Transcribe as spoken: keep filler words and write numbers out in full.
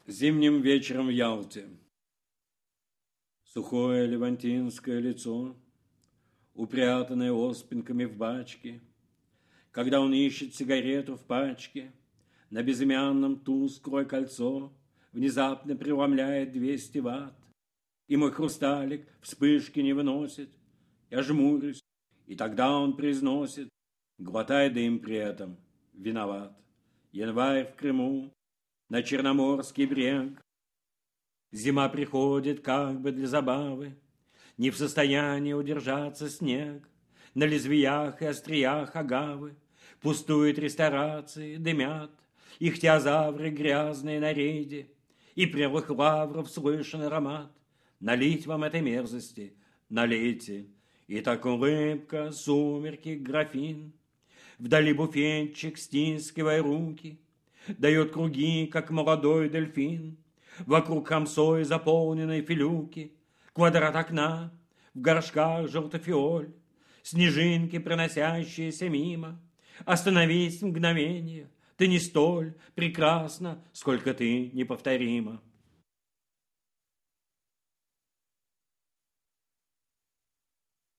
Зимним вечером в Ялте. Сухое левантинское лицо, упрятанное оспинками в бачке, когда он ищет сигарету в пачке, на безымянном тусклое кольцо внезапно преломляет двести ватт, и мой хрусталик вспышки не выносит. Я жмурюсь, и тогда он произносит, глотая дым при этом, виноват. Январь в Крыму, на Черноморский брег. Зима приходит как бы для забавы, не в состоянии удержаться снег. На лезвиях и остриях агавы пустуют ресторации, дымят ихтиозавры грязные на рейде, и прелых лавров слышен аромат. Налить вам этой мерзости, налейте. И так улыбка, сумерки, графин. Вдали буфетчик, стискивая руки, дает круги, как молодой дельфин. Вокруг хамсой заполненной филюки, квадрат окна, в горшках желтофиоль, снежинки, проносящиеся мимо. Остановись мгновение, ты не столь прекрасна, сколько ты неповторима.